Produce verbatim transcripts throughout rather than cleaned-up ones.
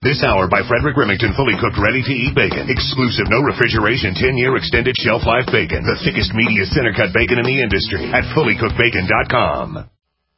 This hour by Frederick Remington, fully cooked, ready-to-eat bacon. Exclusive, no refrigeration, ten-year extended shelf life bacon. The thickest, meatiest, center-cut bacon in the industry at fully cooked bacon dot com.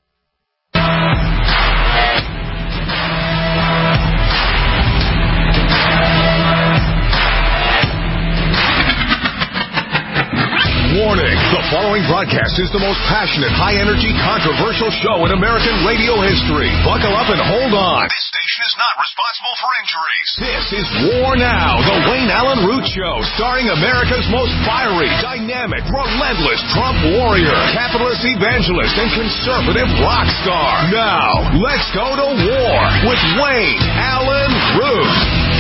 Warning, the following broadcast is the most passionate, high-energy, controversial show in American radio history. Buckle up and hold on. This station is not responsible for injuries. This is War Now, the Wayne Allen Root Show, starring America's most fiery, dynamic, relentless Trump warrior, capitalist evangelist, and conservative rock star. Now, let's go to war with Wayne Allen Root.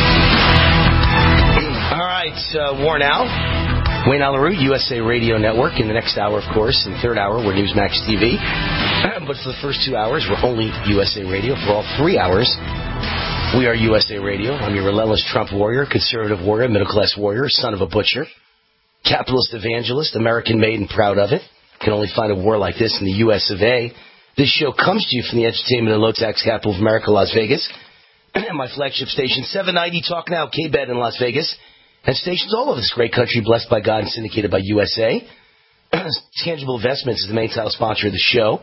All right, uh, War Now. Wayne Allen Root, U S A Radio Network. In the next hour, of course, in the third hour, we're Newsmax T V. But for the first two hours, we're only U S A Radio. For all three hours, we are U S A Radio. I'm your relentless Trump warrior, conservative warrior, middle-class warrior, son of a butcher, capitalist evangelist, American-made and proud of it. Can only find a war like this in the U S of A. This show comes to you from the entertainment and low-tax capital of America, Las Vegas. My flagship station, seven ninety Talk Now, K-Bed in Las Vegas. And stations all over this great country, blessed by God and syndicated by U S A. Tangible Investments is the main title sponsor of the show.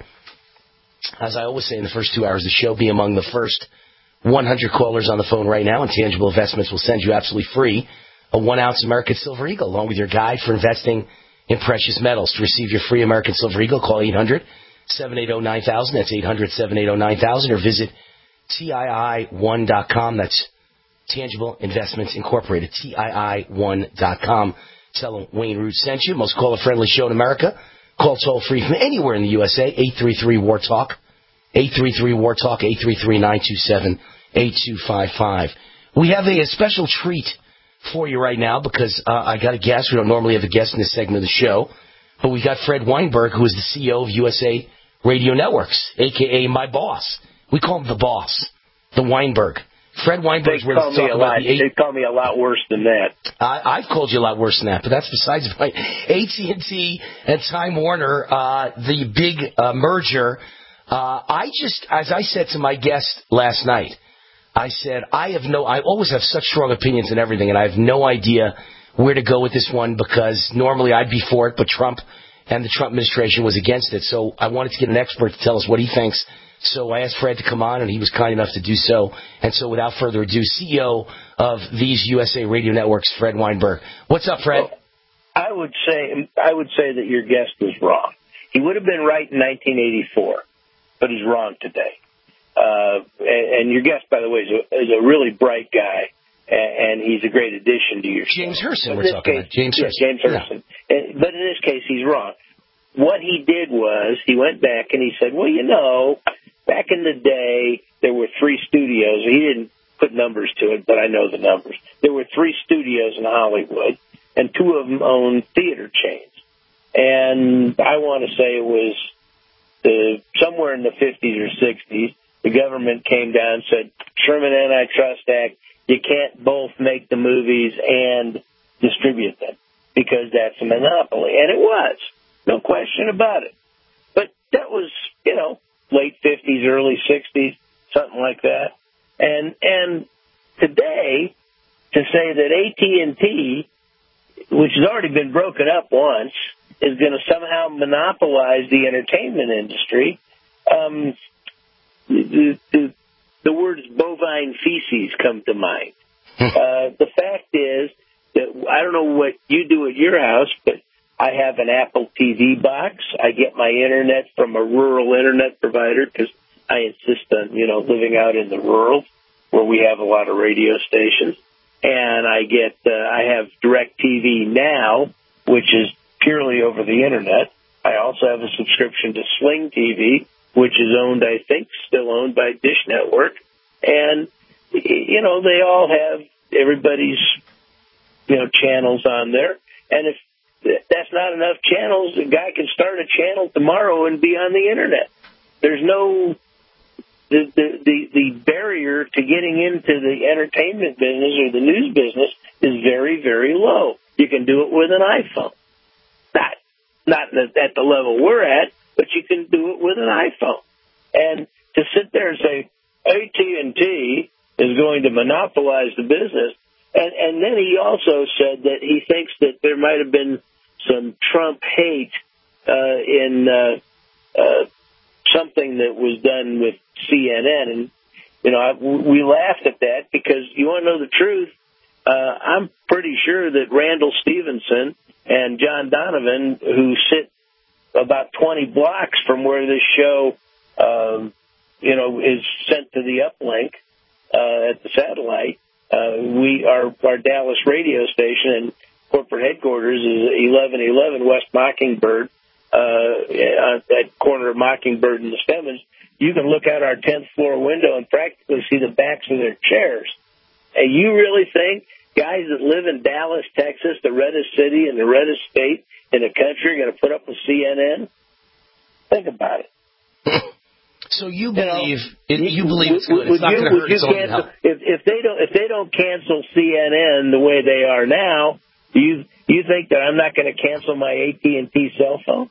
As I always say in the first two hours of the show, be among the first one hundred callers on the phone right now, and Tangible Investments will send you absolutely free a one-ounce American Silver Eagle, along with your guide for investing in precious metals. To receive your free American Silver Eagle, call eight hundred, seven eight zero, nine thousand. That's eight hundred, seven eight zero, nine thousand. Or visit T I I one dot com. That's Tangible Investments Incorporated, T I I one dot com. Tell them Wayne Root sent you. Most caller-friendly show in America. Call toll-free from anywhere in the U S A, eight three three, W A R, TALK, eight three three, W A R, TALK, eight three three, nine two seven, eight two five five. We have a, a special treat for you right now because uh, I got a guest. We don't normally have a guest in this segment of the show, but we got Fred Weinberg, who is the C E O of U S A Radio Networks, a k a my boss. We call him the boss, the Weinberg. Fred Weinberg's they call me a lot. The eight... They call me a lot worse than that. I, I've called you a lot worse than that, but that's besides the point. A T and T and Time Warner, uh, the big uh, merger. Uh, I just, as I said to my guest last night, I said I have no. I always have such strong opinions on everything, and I have no idea where to go with this one because normally I'd be for it, but Trump and the Trump administration was against it. So I wanted to get an expert to tell us what he thinks. So I asked Fred to come on, and he was kind enough to do so. And so without further ado, C E O of these U S A Radio Networks, Fred Weinberg. What's up, Fred? Well, I would say I would say that your guest was wrong. He would have been right in nineteen eighty-four, but he's wrong today. Uh, and, and your guest, by the way, is a, is a really bright guy, and, and he's a great addition to your James show. Herson, we're talking case, about. James yeah, Herson. James Herson. Yeah. And, but in this case, he's wrong. What he did was he went back and he said, well, you know, back in the day, there were three studios. He didn't put numbers to it, but I know the numbers. There were three studios in Hollywood, and two of them owned theater chains. And I want to say it was the, somewhere in the fifties or sixties, the government came down and said, Sherman Antitrust Act, you can't both make the movies and distribute them because that's a monopoly. And it was. No question about it. But that was, you know, late fifties, early sixties, something like that. And and today, to say that A T and T, which has already been broken up once, is going to somehow monopolize the entertainment industry, um, the, the, the words bovine feces come to mind. uh, the fact is that I don't know what you do at your house, but I have an Apple T V box. I get my internet from a rural internet provider because I insist on, you know, living out in the rural where we have a lot of radio stations. And I get, uh, I have DirecTV Now, which is purely over the internet. I also have a subscription to Sling T V, which is owned, I think, still owned by Dish Network. And, you know, they all have everybody's, you know, channels on there. And if that's not enough channels, a guy can start a channel tomorrow and be on the internet. There's no, the, the, the, the barrier to getting into the entertainment business or the news business is very, very low. You can do it with an iPhone. Not, not at the level we're at, but you can do it with an iPhone. And to sit there and say, A T and T is going to monopolize the business. And, and then he also said that he thinks that there might have been some Trump hate uh, in uh, uh, something that was done with C N N. And, you know, I, we laughed at that because you want to know the truth. Uh, I'm pretty sure that Randall Stevenson and John Donovan, who sit about twenty blocks from where this show, um, you know, is sent to the uplink uh, at the satellite, uh, we our our Dallas radio station and corporate headquarters is eleven eleven West Mockingbird, uh, at corner of Mockingbird and the Stemmons. You can look out our tenth floor window and practically see the backs of their chairs. And you really think guys that live in Dallas, Texas, the reddest city and the reddest state in the country, are going to put up with C N N? Think about it. So you believe you, know, it, you believe it's good. It's not going to hurt. It's only help. If, if they don't, if they don't cancel C N N the way they are now, do you you think that I'm not going to cancel my A T and T cell phone?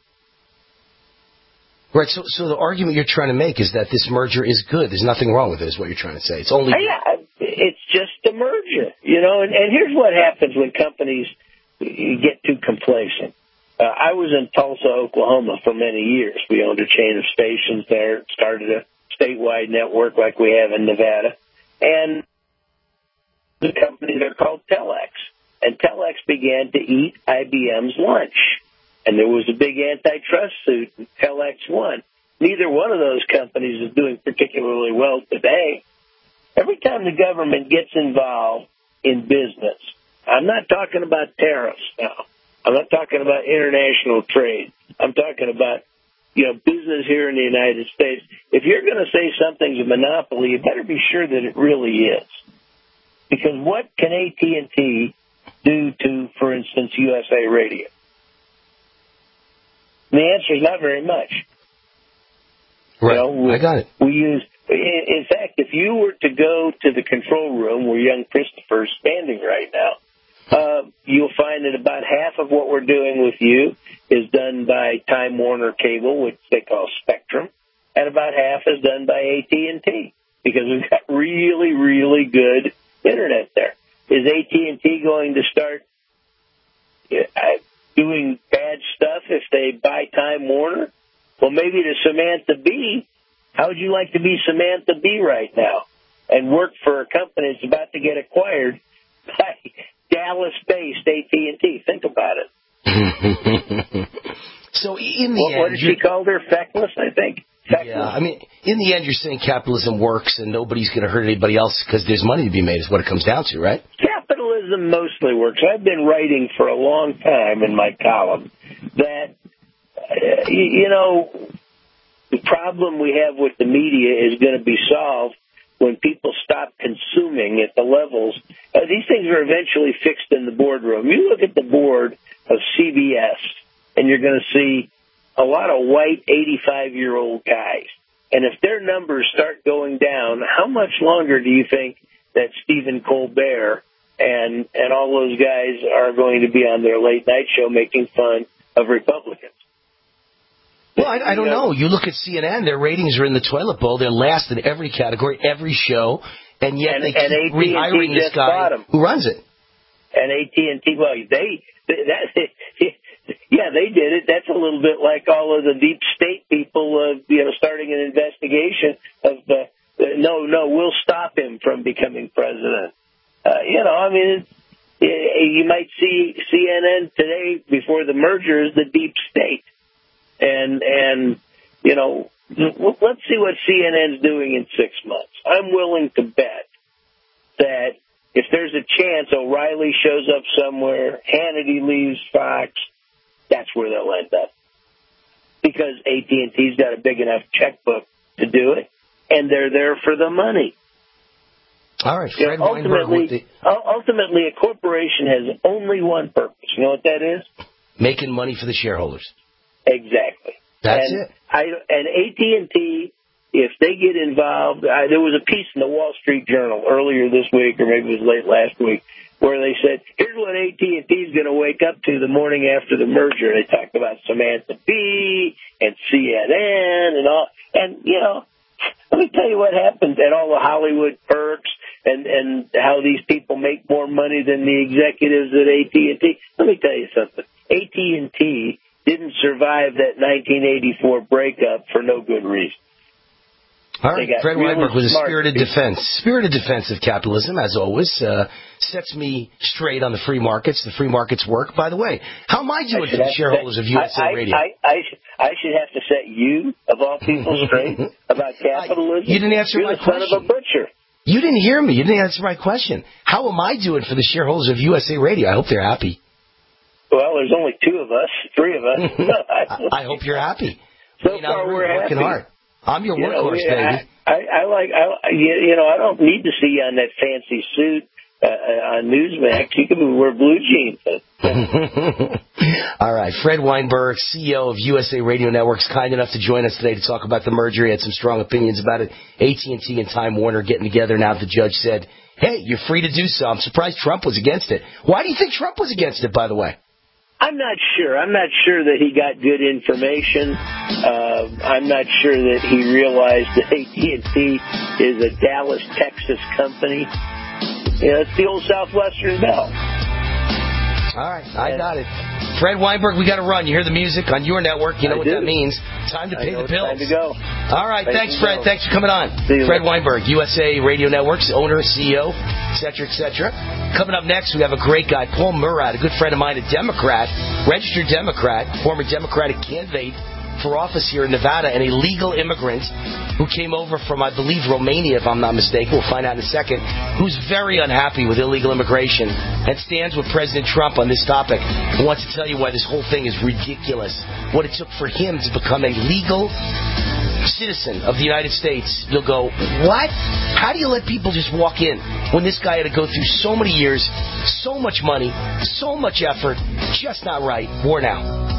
Right. So, so the argument you're trying to make is that this merger is good. There's nothing wrong with it. Is what you're trying to say? It's only. Yeah, it's just a merger, you know. And, and here's what happens when companies get too complacent. Uh, I was in Tulsa, Oklahoma for many years. We owned a chain of stations there, started a statewide network like we have in Nevada. And the company, they're called Telex. And Telex began to eat I B M's lunch. And there was a big antitrust suit, and Telex won. Neither one of those companies is doing particularly well today. Every time the government gets involved in business, I'm not talking about tariffs now. I'm not talking about international trade. I'm talking about, you know, business here in the United States. If you're going to say something's a monopoly, you better be sure that it really is. Because what can A T and T do to, for instance, U S A Radio? And the answer is not very much. Right. You know, we, I got it. We use, in, in fact, if you were to go to the control room where young Christopher is standing right now, Uh, you'll find that about half of what we're doing with you is done by Time Warner Cable, which they call Spectrum, and about half is done by A T and T because we've got really, really good internet there. Is A T and T going to start uh, doing bad stuff if they buy Time Warner? Well, maybe to Samantha Bee, how would you like to be Samantha Bee right now and work for a company that's about to get acquired by Dallas-based A T and T? Think about it. So in the what, end... What did she call her? Feckless, I think? Feckless. Yeah, I mean, in the end, you're saying capitalism works and nobody's going to hurt anybody else because there's money to be made is what it comes down to, right? Capitalism mostly works. I've been writing for a long time in my column that, uh, you know, the problem we have with the media is going to be solved when people stop consuming at the levels. Uh, these things are eventually fixed in the boardroom. You look at the board of C B S, and you're going to see a lot of white eighty-five-year-old guys. And if their numbers start going down, how much longer do you think that Stephen Colbert and, and all those guys are going to be on their late-night show making fun of Republicans? Well, I, I don't know. You look at C N N, their ratings are in the toilet bowl. They're last in every category, every show, and yet and, they and keep A T and T rehiring this guy who runs it. And A T and T, well, they, that, yeah, they did it. That's a little bit like all of the deep state people, uh, you know, starting an investigation of, uh, no, no, we'll stop him from becoming president. Uh, you know, I mean, it, you might see C N N today before the merger is the deep state. And, and you know, let's see what C N N's doing in six months. I'm willing to bet that if there's a chance O'Reilly shows up somewhere, Hannity leaves Fox, that's where they'll end up. Because A T and T's got a big enough checkbook to do it, and they're there for the money. All right, Fred you know, ultimately, the... ultimately, a corporation has only one purpose. You know what that is? Making money for the shareholders. Exactly. That's and it. I, and A T and T, if they get involved, I, there was a piece in the Wall Street Journal earlier this week, or maybe it was late last week, where they said, here's what A T and T is going to wake up to the morning after the merger. They talked about Samantha Bee and C N N and all. And, you know, Let me tell you what happens at all the Hollywood perks and, and how these people make more money than the executives at A T and T. Let me tell you something. A T and T didn't survive that nineteen eighty-four breakup for no good reason. All right, Fred really Weinberg with a spirited people. defense. Spirited defense of capitalism, as always, uh, sets me straight on the free markets. The free markets work. By the way, how am I doing for the shareholders of U S A I, Radio? I, I, I, should, I should have to set you, of all people, straight about capitalism. I, you didn't answer You're my question. Son of a butcher. You didn't hear me. You didn't answer my question. How am I doing for the shareholders of U S A Radio? I hope they're happy. Well, there's only two of us, three of us. I hope you're happy. So you far, know, we're working happy. hard. I'm your you workhorse, know, baby. I, I, I like, I, you know, I don't need to see you on that fancy suit uh, on Newsmax. You can wear blue jeans. All right. Fred Weinberg, C E O of U S A Radio Networks, kind enough to join us today to talk about the merger. He had some strong opinions about it. A T and T and Time Warner getting together now that the judge said, hey, you're free to do so. I'm surprised Trump was against it. Why do you think Trump was against it, by the way? I'm not sure. I'm not sure that he got good information. Uh, I'm not sure that he realized that A T and T is a Dallas, Texas company. You know, it's the old Southwestern Bell. All right, I got it. Fred Weinberg, we got to run. You hear the music on your network. You know I what do. that means. Time to pay the bills. Time to go. All right, thanks, Fred. Go. Thanks for coming on. Fred later. Weinberg, U S A Radio Networks, owner, C E O, et cetera, et cetera. Coming up next, we have a great guy, Paul Murat, a good friend of mine, a Democrat, registered Democrat, former Democratic candidate for office here in Nevada, an illegal immigrant who came over from, I believe, Romania, if I'm not mistaken. We'll find out in a second. Who's very unhappy with illegal immigration and stands with President Trump on this topic and wants to tell you why this whole thing is ridiculous. What it took for him to become a legal citizen of the United States. You'll go, what? How do you let people just walk in when this guy had to go through so many years, so much money, so much effort? Just not right. War now.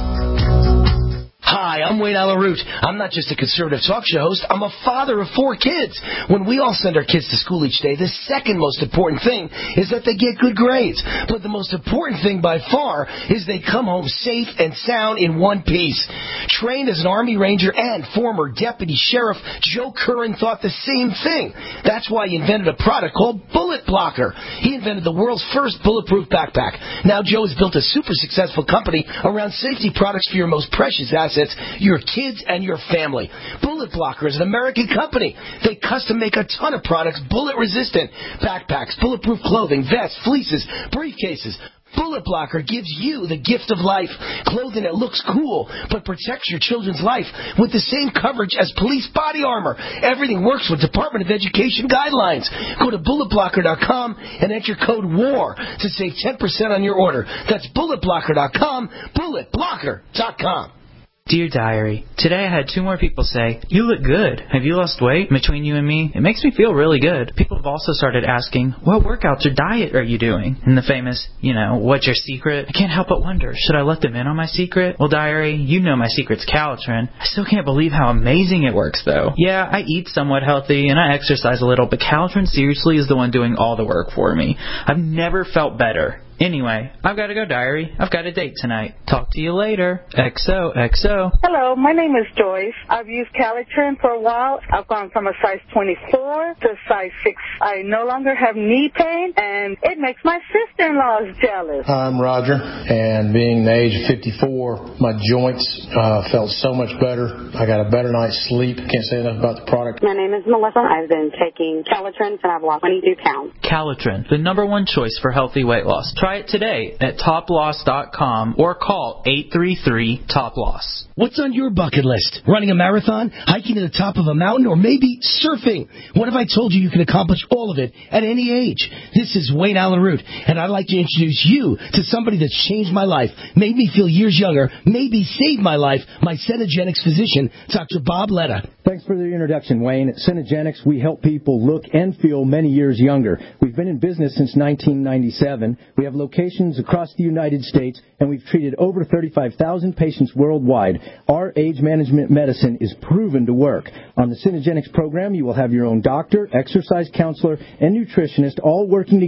Hi, I'm Wayne Allyn Root. I'm not just a conservative talk show host. I'm a father of four kids. When we all send our kids to school each day, the second most important thing is that they get good grades. But the most important thing by far is they come home safe and sound in one piece. Trained as an Army Ranger and former Deputy Sheriff, Joe Curran thought the same thing. That's why he invented a product called Bullet Blocker. He invented the world's first bulletproof backpack. Now Joe has built a super successful company around safety products for your most precious assets, your kids and your family. Bullet Blocker is an American company. They custom make a ton of products bullet resistant. Backpacks, bulletproof clothing, vests, fleeces, briefcases. Bullet Blocker gives you the gift of life. Clothing that looks cool, but protects your children's life with the same coverage as police body armor. Everything works with Department of Education guidelines. Go to bullet blocker dot com and enter code WAR to save ten percent on your order. That's bullet blocker dot com, bullet blocker dot com. Dear Diary, today I had two more people say, you look good. Have you lost weight? Between you and me, it makes me feel really good. People have also started asking, what workouts or diet are you doing? And the famous, you know, what's your secret? I can't help but wonder, should I let them in on my secret? Well, Diary, you know my secret's Calitrin. I still can't believe how amazing it works, though. Yeah, I eat somewhat healthy and I exercise a little, but Calitrin seriously is the one doing all the work for me. I've never felt better. Anyway, I've got to go, Diary. I've got a date tonight. Talk to you later. X O, X O. Hello, my name is Joyce. I've used Calitrin for a while. I've gone from a size twenty-four to size six. I no longer have knee pain, and it makes my sister-in-laws jealous. I'm Roger, and being the age of fifty-four, my joints uh, felt so much better. I got a better night's sleep. Can't say enough about the product. My name is Melissa. I've been taking Calitrin, and I've lost twenty-two pounds. Calitrin, the number one choice for healthy weight loss. Try it today at top loss dot com or call eight three three, T O P L O S. What's on your bucket list? Running a marathon? Hiking to the top of a mountain? Or maybe surfing? What if I told you you can accomplish all of it at any age? This is Wayne Allyn Root, and I'd like to introduce you to somebody that's changed my life, made me feel years younger, maybe saved my life, my Cenegenics physician, Doctor Bob Letta. Thanks for the introduction, Wayne. At Cenegenics, we help people look and feel many years younger. We've been in business since nineteen ninety-seven. We have locations across the United States, and we've treated over thirty-five thousand patients worldwide. Our age management medicine is proven to work. On the Cenegenics program, you will have your own doctor, exercise counselor, and nutritionist all working together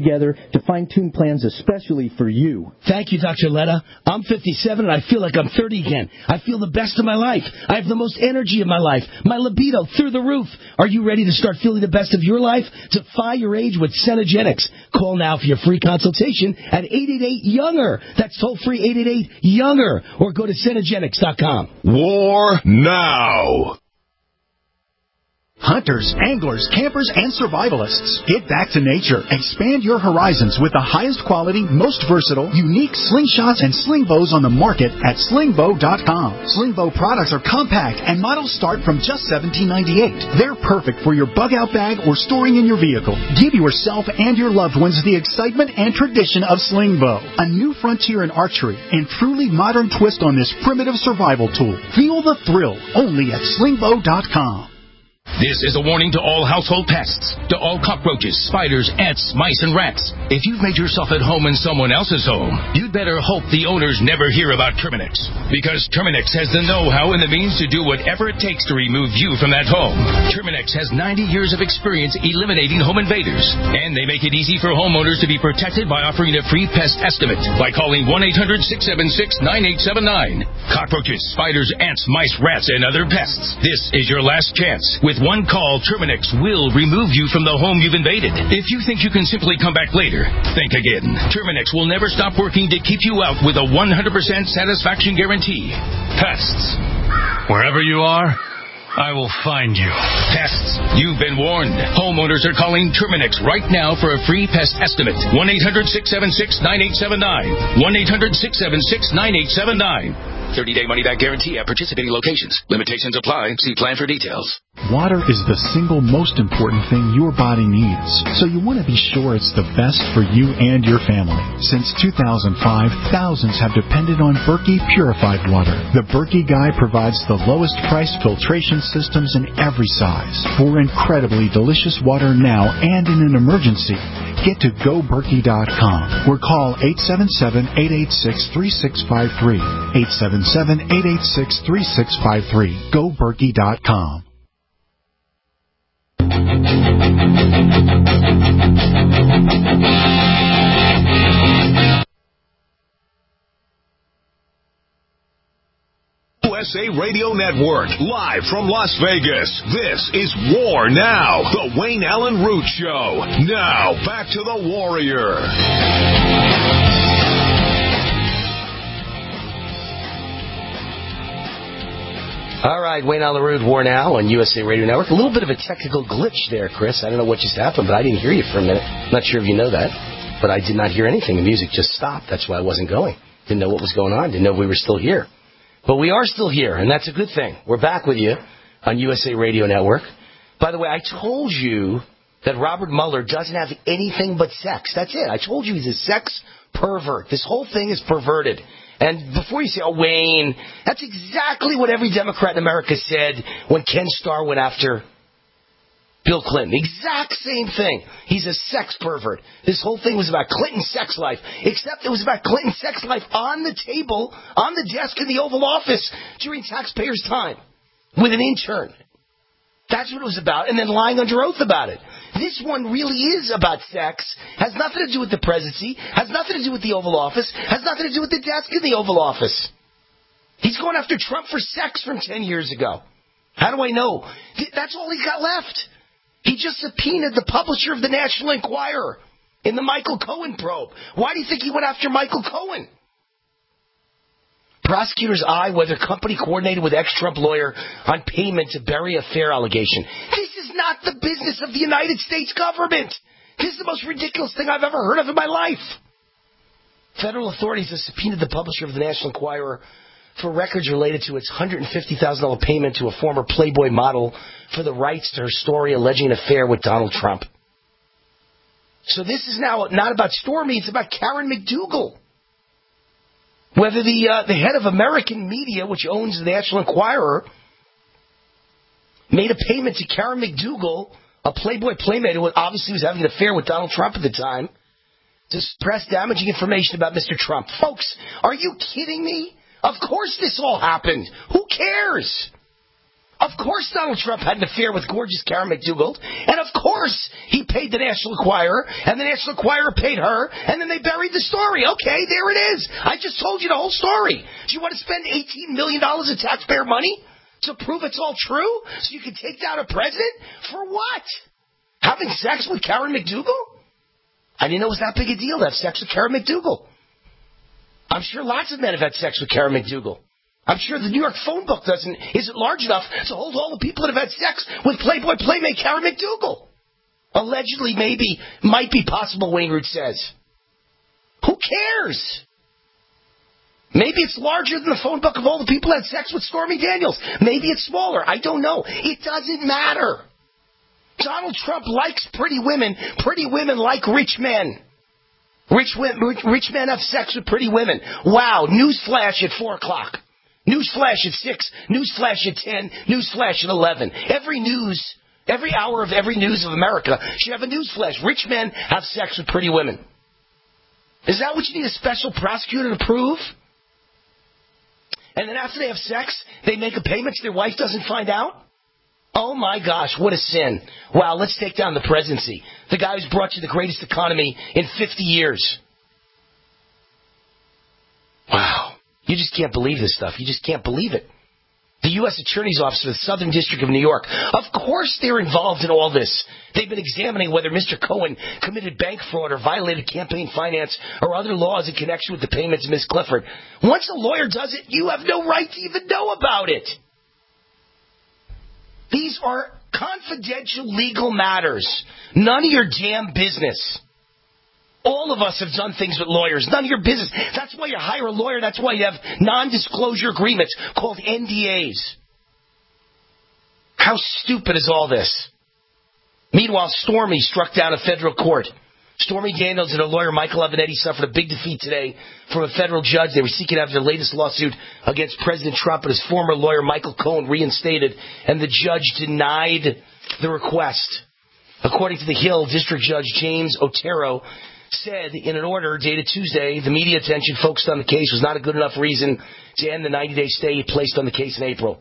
together to fine-tune plans especially for you. Thank you, Doctor Letta. I'm fifty-seven and I feel like I'm thirty again. I feel the best of my life. I have the most energy of my life. My libido through the roof. Are you ready to start feeling the best of your life? Defy your age with Cenegenics. Call now for your free consultation at eight eight eight, younger. That's toll-free eight eight eight, younger. Or go to Cenegenics dot com. War now. Hunters, anglers, campers, and survivalists. Get back to nature. Expand your horizons with the highest quality, most versatile, unique slingshots and sling bows on the market at sling bow dot com. Sling bow products are compact and models start from just seventeen ninety-eight. They're perfect for your bug out bag or storing in your vehicle. Give yourself and your loved ones the excitement and tradition of sling bow. A new frontier in archery and truly modern twist on this primitive survival tool. Feel the thrill only at sling bow dot com. This is a warning to all household pests, to all cockroaches, spiders, ants, mice, and rats. If you've made yourself at home in someone else's home, you'd better hope the owners never hear about Terminix. Because Terminix has the know-how and the means to do whatever it takes to remove you from that home. Terminix has ninety years of experience eliminating home invaders. And they make it easy for homeowners to be protected by offering a free pest estimate by calling one eight hundred, six seven six, nine eight seven nine. Cockroaches, spiders, ants, mice, rats, and other pests. This is your last chance. With one call, Terminix will remove you from the home you've invaded. If you think you can simply come back later, think again. Terminix will never stop working to keep you out with a one hundred percent satisfaction guarantee. Pests. Wherever you are, I will find you. Pests, you've been warned. Homeowners are calling Terminix right now for a free pest estimate. one eight hundred, six seven six, nine eight seven nine. one eight hundred, six seven six, nine eight seven nine. thirty-day money-back guarantee at participating locations. Limitations apply. See plan for details. Water is the single most important thing your body needs, so you want to be sure it's the best for you and your family. Since two thousand five, thousands have depended on Berkey purified water. The Berkey Guy provides the lowest price filtration systems in every size. For incredibly delicious water now and in an emergency, get to go berkey dot com or call eight seven seven, eight eight six, three six five three. eight seven seven, eight eight six, three six five three. go berkey dot com. U S A Radio Network, live from Las Vegas. This is War Now, the Wayne Allen Root Show. Now, back to the Warrior. All right, Wayne Allen Root, War Now on U S A Radio Network. A little bit of a technical glitch there, Chris. I don't know what just happened, but I didn't hear you for a minute. Not sure if you know that, but I did not hear anything. The music just stopped. That's why I wasn't going. Didn't know what was going on. Didn't know if we were still here. But we are still here, and that's a good thing. We're back with you on U S A Radio Network. By the way, I told you that Robert Mueller doesn't have anything but sex. That's it. I told you he's a sex pervert. This whole thing is perverted. And before you say, oh, Wayne, that's exactly what every Democrat in America said when Ken Starr went after Bill Clinton. Exact same thing. He's a sex pervert. This whole thing was about Clinton's sex life, except it was about Clinton's sex life on the table, on the desk in the Oval Office during taxpayers' time with an intern. That's what it was about, and then lying under oath about it. This one really is about sex, has nothing to do with the presidency, has nothing to do with the Oval Office, has nothing to do with the desk in the Oval Office. He's going after Trump for sex from ten years ago. How do I know? That's all he's got left. He just subpoenaed the publisher of the National Enquirer in the Michael Cohen probe. Why do you think he went after Michael Cohen? Prosecutors eye whether company coordinated with ex-Trump lawyer on payment to bury affair allegation. This is not the business of the United States government. This is the most ridiculous thing I've ever heard of in my life. Federal authorities have subpoenaed the publisher of the National Enquirer for records related to its one hundred fifty thousand dollars payment to a former Playboy model for the rights to her story alleging an affair with Donald Trump. So this is now not about Stormy, it's about Karen McDougal. Whether the uh, the head of American Media, which owns the National Enquirer, made a payment to Karen McDougal, a Playboy playmate who obviously was having an affair with Donald Trump at the time, to suppress damaging information about Mister Trump. Folks, are you kidding me? Of course this all happened. Who cares? Of course Donald Trump had an affair with gorgeous Karen McDougal, and of course he paid the National Enquirer, and the National Enquirer paid her, and then they buried the story. Okay, there it is. I just told you the whole story. Do you want to spend eighteen million dollars of taxpayer money to prove it's all true so you can take down a president? For what? Having sex with Karen McDougal? I didn't know it was that big a deal to have sex with Karen McDougal. I'm sure lots of men have had sex with Karen McDougal. I'm sure the New York phone book doesn't isn't large enough to hold all the people that have had sex with Playboy Playmate Karen McDougal. Allegedly, maybe, might be possible, Wayne Root says. Who cares? Maybe it's larger than the phone book of all the people that had sex with Stormy Daniels. Maybe it's smaller. I don't know. It doesn't matter. Donald Trump likes pretty women. Pretty women like rich men. Rich, rich, rich men have sex with pretty women. Wow, newsflash at four o'clock. Newsflash at six. Newsflash at ten. Newsflash at eleven. Every news, every hour of every news of America should have a newsflash. Rich men have sex with pretty women. Is that what you need a special prosecutor to prove? And then after they have sex, they make a payment so their wife doesn't find out? Oh, my gosh, what a sin. Wow, let's take down the presidency. The guy who's brought you the greatest economy in fifty years. Wow. You just can't believe this stuff. You just can't believe it. The U S Attorney's Office for the Southern District of New York, of course they're involved in all this. They've been examining whether Mister Cohen committed bank fraud or violated campaign finance or other laws in connection with the payments of Miz Clifford. Once a lawyer does it, you have no right to even know about it. These are confidential legal matters. None of your damn business. All of us have done things with lawyers. None of your business. That's why you hire a lawyer. That's why you have non-disclosure agreements called N D As. How stupid is all this? Meanwhile, Stormy struck down a federal court. Stormy Daniels and her lawyer, Michael Avenatti, suffered a big defeat today from a federal judge. They were seeking after their latest lawsuit against President Trump, but his former lawyer, Michael Cohen, reinstated, and the judge denied the request. According to the Hill, District Judge James Otero said in an order dated Tuesday, the media attention focused on the case was not a good enough reason to end the ninety-day stay placed on the case in April.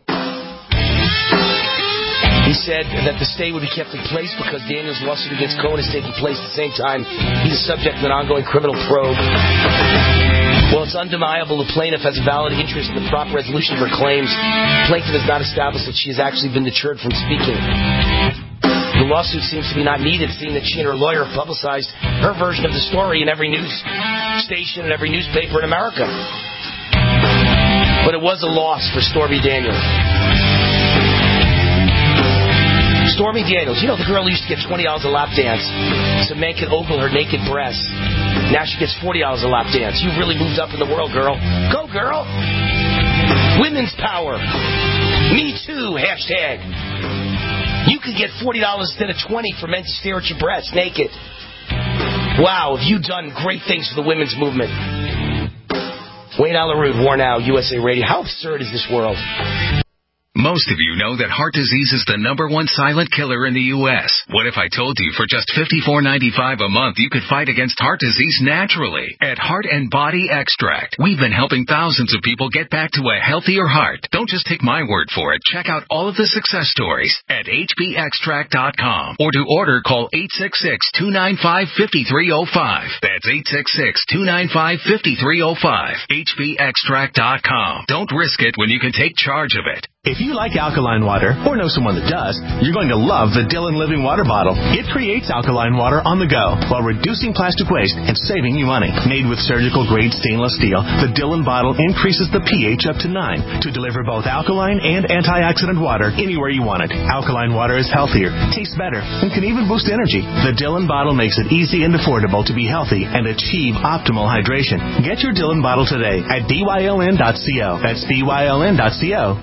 He said that the stay would be kept in place because Daniels' lawsuit against Cohen is taking place at the same time he's the subject of an ongoing criminal probe. Well, it's undeniable the plaintiff has a valid interest in the proper resolution of her claims. The plaintiff has not established that she has actually been deterred from speaking. The lawsuit seems to be not needed, seeing that she and her lawyer have publicized her version of the story in every news station and every newspaper in America. But it was a loss for Stormy Daniels. Stormy Daniels, you know the girl who used to get twenty dollars a lap dance so men could ogle her naked breasts. Now she gets forty dollars a lap dance. You've really moved up in the world, girl. Go, girl. Women's power. Me too, hashtag. You could get forty dollars instead of twenty dollars for men to stare at your breasts naked. Wow, have you done great things for the women's movement. Wayne Alaroud, War Now, U S A Radio. How absurd is this world? Most of you know that heart disease is the number one silent killer in the U S What if I told you for just fifty-four ninety-five a month you could fight against heart disease naturally? At Heart and Body Extract, we've been helping thousands of people get back to a healthier heart. Don't just take my word for it. Check out all of the success stories at H B extract dot com. Or to order, call eight six six, two nine five, five three zero five. That's eight six six, two nine five, five three zero five. H B extract dot com. Don't risk it when you can take charge of it. If you like alkaline water, or know someone that does, you're going to love the Dillon Living Water Bottle. It creates alkaline water on the go while reducing plastic waste and saving you money. Made with surgical-grade stainless steel, the Dillon bottle increases the pH up to nine to deliver both alkaline and antioxidant water anywhere you want it. Alkaline water is healthier, tastes better, and can even boost energy. The Dillon bottle makes it easy and affordable to be healthy and achieve optimal hydration. Get your Dillon bottle today at B Y L N dot co. That's B Y L N dot co.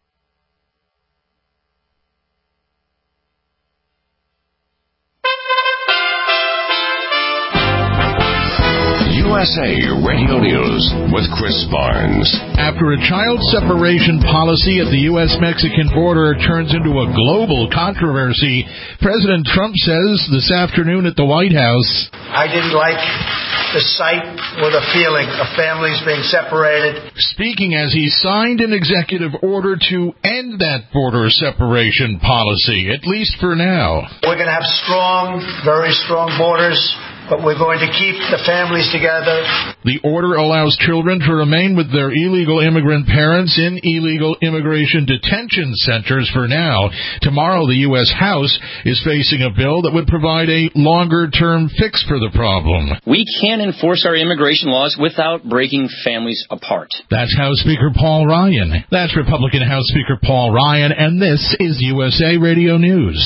U S A Radio News with Chris Barnes. After a child separation policy at the U S Mexican border turns into a global controversy, President Trump says this afternoon at the White House, I didn't like the sight or the feeling of families being separated. Speaking as he signed an executive order to end that border separation policy, at least for now. We're going to have strong, very strong borders, but we're going to keep the families together. The order allows children to remain with their illegal immigrant parents in illegal immigration detention centers for now. Tomorrow, the U S House is facing a bill that would provide a longer-term fix for the problem. We can enforce our immigration laws without breaking families apart. That's House Speaker Paul Ryan. That's Republican House Speaker Paul Ryan, and this is U S A Radio News.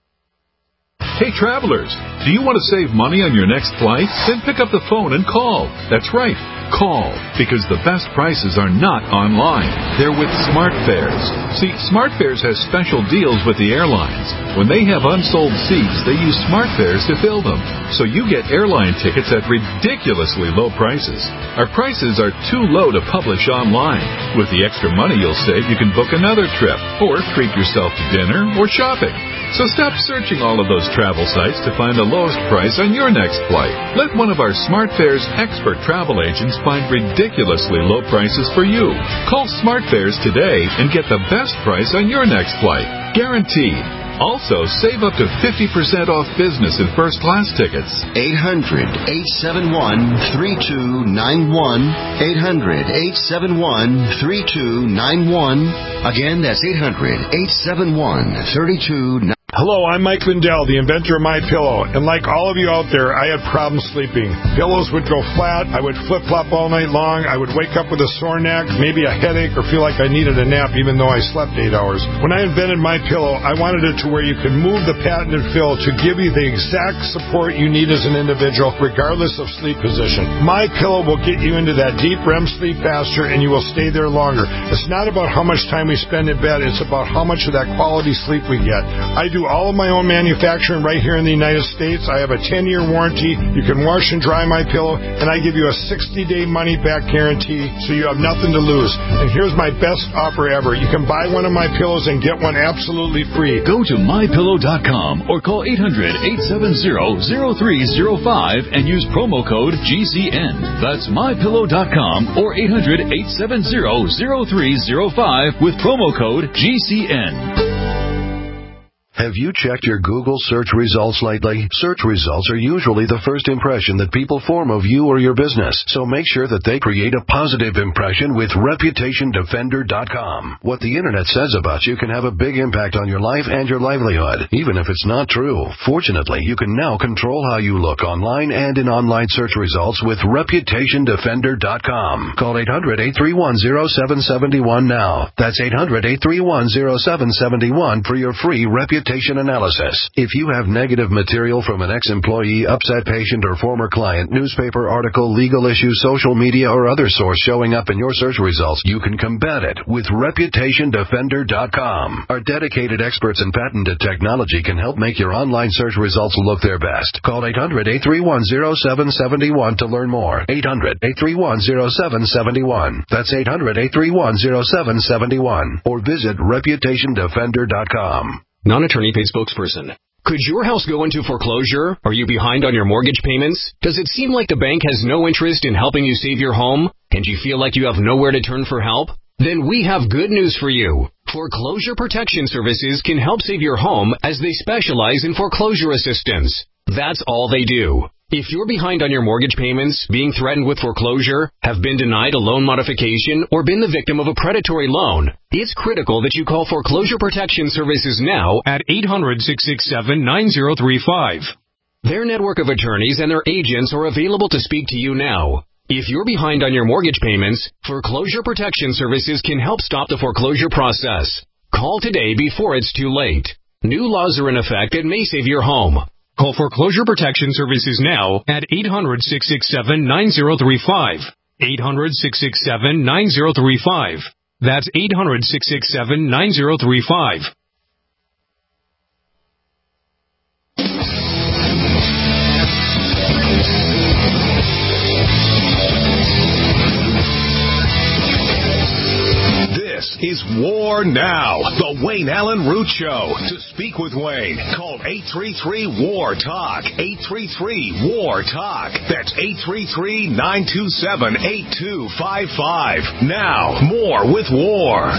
Hey, travelers, do you want to save money on your next flight? Then pick up the phone and call. That's right, call, because the best prices are not online. They're with SmartFares. See, SmartFares has special deals with the airlines. When they have unsold seats, they use SmartFares to fill them. So you get airline tickets at ridiculously low prices. Our prices are too low to publish online. With the extra money you'll save, you can book another trip, or treat yourself to dinner or shopping. So stop searching all of those travel sites to find the lowest price on your next flight. Let one of our SmartFares expert travel agents find ridiculously low prices for you. Call SmartFares today and get the best price on your next flight. Guaranteed. Also, save up to fifty percent off business and first class tickets. eight hundred, eight seven one, three two nine one. eight hundred, eight seven one, three two nine one. Again, that's eight hundred, eight seven one, three two nine one. Hello, I'm Mike Lindell, the inventor of MyPillow, and like all of you out there, I had problems sleeping. Pillows would go flat, I would flip-flop all night long, I would wake up with a sore neck, maybe a headache, or feel like I needed a nap even though I slept eight hours. When I invented MyPillow, I wanted it to where you could move the patented fill to give you the exact support you need as an individual, regardless of sleep position. MyPillow will get you into that deep R E M sleep faster, and you will stay there longer. It's not about how much time we spend in bed, it's about how much of that quality sleep we get. I do all of my own manufacturing right here in the United States. I have a ten-year warranty. You can wash and dry my pillow, and I give you a sixty-day money-back guarantee, so you have nothing to lose. And here's my best offer ever. You can buy one of my pillows and get one absolutely free. Go to my pillow dot com or call eight hundred, eight seven zero, zero three zero five and use promo code G C N. That's my pillow dot com or eight hundred, eight seven zero, zero three zero five with promo code G C N. Have you checked your Google search results lately? Search results are usually the first impression that people form of you or your business, so make sure that they create a positive impression with reputation defender dot com. What the internet says about you can have a big impact on your life and your livelihood, even if it's not true. Fortunately, you can now control how you look online and in online search results with reputation defender dot com. Call eight hundred, eight three one, zero seven seven one now. That's eight hundred, eight three one, zero seven seven one for your free reputation analysis. If you have negative material from an ex-employee, upset patient, or former client, newspaper article, legal issue, social media, or other source showing up in your search results, you can combat it with reputation defender dot com. Our dedicated experts in patented technology can help make your online search results look their best. Call eight hundred, eight three one, zero seven seven one to learn more. eight hundred, eight three one, zero seven seven one. That's eight hundred, eight three one, zero seven seven one. Or visit reputation defender dot com. Non-attorney paid spokesperson. Could your house go into foreclosure? Are you behind on your mortgage payments? Does it seem like the bank has no interest in helping you save your home? And you feel like you have nowhere to turn for help? Then we have good news for you. Foreclosure Protection Services can help save your home as they specialize in foreclosure assistance. That's all they do. If you're behind on your mortgage payments, being threatened with foreclosure, have been denied a loan modification, or been the victim of a predatory loan, it's critical that you call Foreclosure Protection Services now at eight hundred, six six seven, nine zero three five. Their network of attorneys and their agents are available to speak to you now. If you're behind on your mortgage payments, Foreclosure Protection Services can help stop the foreclosure process. Call today before it's too late. New laws are in effect that may save your home. Call Foreclosure Protection Services now at eight hundred, six six seven, nine zero three five. eight hundred, six six seven, nine zero three five. That's eight hundred, six six seven, nine zero three five. This is War Now, the Wayne Allen Root Show. To speak with Wayne, call eight three three, W A R, TALK, eight three three, W A R, TALK. That's eight three three, nine two seven, eight two five five. Now, more with War.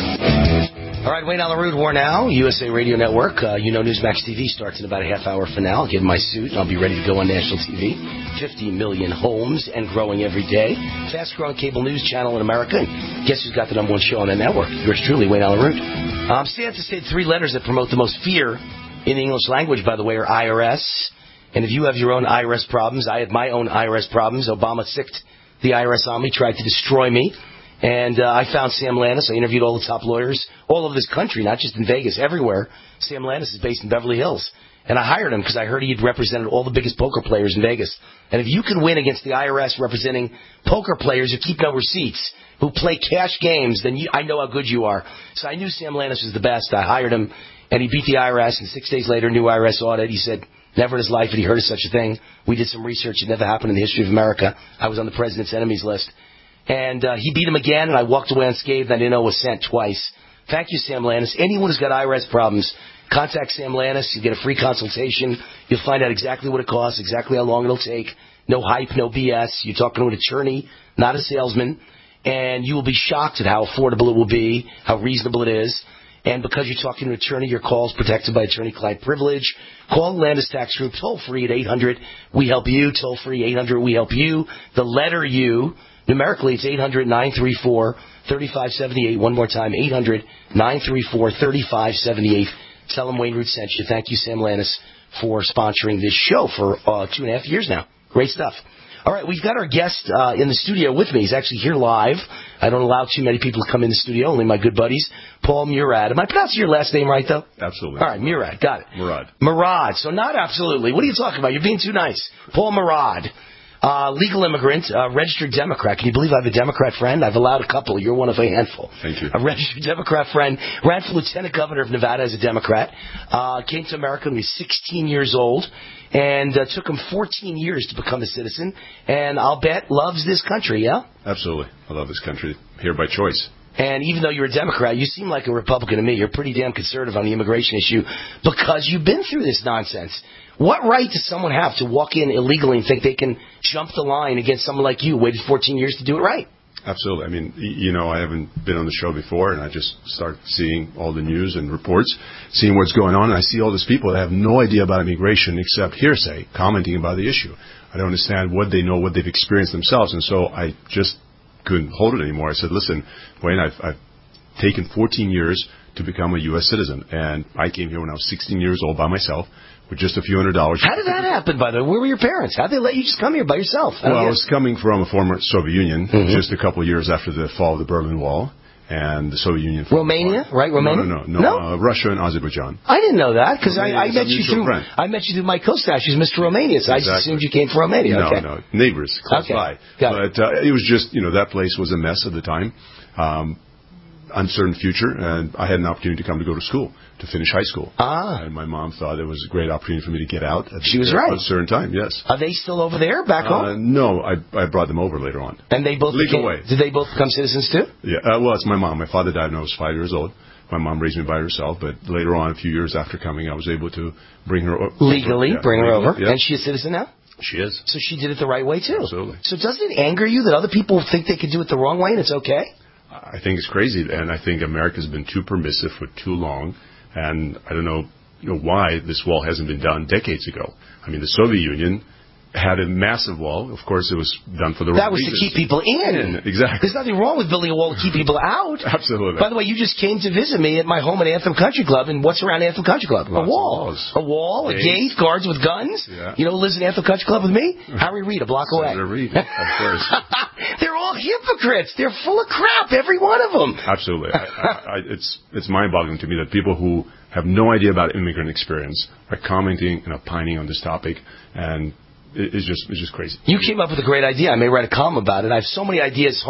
All right, Wayne Allen Root, War Now, U S A Radio Network. Uh, you know Newsmax T V starts in about a half hour from now. I'll get in my suit and I'll be ready to go on national T V. fifty million homes and growing every day. Fast-growing cable news channel in America. And guess who's got the number one show on that network? Yours truly, Wayne Allen Root. Um, sad to say, the three letters that promote the most fear in the English language, by the way, are I R S. And if you have your own I R S problems, I had my own I R S problems. Obama sicked the I R S on me, tried to destroy me. And uh, I found Sam Lannis. I interviewed all the top lawyers all over this country, not just in Vegas, everywhere. Sam Lannis is based in Beverly Hills. And I hired him because I heard he had represented all the biggest poker players in Vegas. And if you can win against the I R S representing poker players who keep no receipts, who play cash games, then you, I know how good you are. So I knew Sam Lannis was the best. I hired him, and he beat the I R S. And six days later, new I R S audit. He said never in his life had he heard of such a thing. We did some research. It never happened in the history of America. I was on the president's enemies list. And uh, he beat him again, and I walked away unscathed, and I didn't know it was sent twice. Thank you, Sam Lannis. Anyone who's got I R S problems, contact Sam Lannis. You get a free consultation. You'll find out exactly what it costs, exactly how long it'll take. No hype, no B S. You're talking to an attorney, not a salesman. And you will be shocked at how affordable it will be, how reasonable it is. And because you're talking to an attorney, your call is protected by attorney-client privilege. Call the Landis Tax Group toll-free at eight hundred, we help you. Toll-free, eight hundred, we help you. The letter U. Numerically, it's eight hundred, nine three four, three five seven eight. One more time, eight hundred, nine three four, three five seven eight. Tell them Wayne Root sent you. Thank you, Sam Lannis, for sponsoring this show for uh, two and a half years now. Great stuff. All right, we've got our guest uh, in the studio with me. He's actually here live. I don't allow too many people to come in the studio, only my good buddies. Paul Murad. Am I pronouncing your last name right, though? Absolutely. All right, Murad. Got it. Murad. Murad. So not absolutely. What are you talking about? You're being too nice. Paul Murad. Uh, legal immigrant, uh, registered Democrat. Can you believe I have a Democrat friend? I've allowed a couple. You're one of a handful. Thank you. A registered Democrat friend. Ran for lieutenant governor of Nevada as a Democrat. Uh, came to America when he was sixteen years old. And uh, took him fourteen years to become a citizen. And I'll bet loves this country, yeah? Absolutely. I love this country. Here by choice. And even though you're a Democrat, you seem like a Republican to me. You're pretty damn conservative on the immigration issue because you've been through this nonsense. What right does someone have to walk in illegally and think they can jump the line against someone like you who waited fourteen years to do it right? Absolutely. I mean, you know, I haven't been on the show before, and I just start seeing all the news and reports, seeing what's going on, and I see all these people that have no idea about immigration except hearsay, commenting about the issue. I don't understand what they know, what they've experienced themselves, and so I just couldn't hold it anymore. I said, listen, Wayne, I've, I've taken fourteen years to become a U S citizen, and I came here when I was sixteen years old by myself with just a few hundred dollars. How did that happen, by the way? Where were your parents? How did they let you just come here by yourself? Well, I was coming from a former Soviet Union mm-hmm. just a couple of years after the fall of the Berlin Wall. And the Soviet Union. Romania, right? Romania? No, no, no. no? no? Uh, Russia and Azerbaijan. I didn't know that because I, I met you through. Friend. I met you through my co-stash, who's Mister Romania. So exactly. I just assumed you came from Romania. No, okay. no, neighbors, close okay. by. Got but it. Uh, it was just, you know, that place was a mess at the time. Um, uncertain future, and I had an opportunity to come to go to school, to finish high school. Ah. And my mom thought it was a great opportunity for me to get out. At she was right. At a certain time, yes. Are they still over there, back home? Uh, no, I I brought them over later on. And they both Legal became, way. Did they both become citizens too? Yeah, uh, well, it's my mom. My father died when I was five years old. My mom raised me by herself, but later on, a few years after coming, I was able to bring her over. Legally, yeah, bring her legally, over. Yeah. And she's a citizen now? She is. So she did it the right way too? Absolutely. So doesn't it anger you that other people think they could do it the wrong way and it's okay? I think it's crazy, and I think America's been too permissive for too long, and I don't know, you know why this wall hasn't been done decades ago. I mean, the Soviet Union had a massive wall. Of course, it was done for the that wrong was reasons. To keep people in. Exactly. There's nothing wrong with building a wall to keep people out. Absolutely. By the way, you just came to visit me at my home at Anthem Country Club, and what's around Anthem Country Club? Lots a wall. A wall, a gate, guards with guns. Yeah. You know who lives in Anthem Country Club with me? Harry Reid, a block away. Senator Reid, of course. They're all hypocrites. They're full of crap, every one of them. Absolutely. I, I, I, it's it's mind-boggling to me that people who have no idea about immigrant experience are commenting and opining on this topic, and it's just it's just crazy. You came up with a great idea. I may write a column about it. I have so many ideas, hard to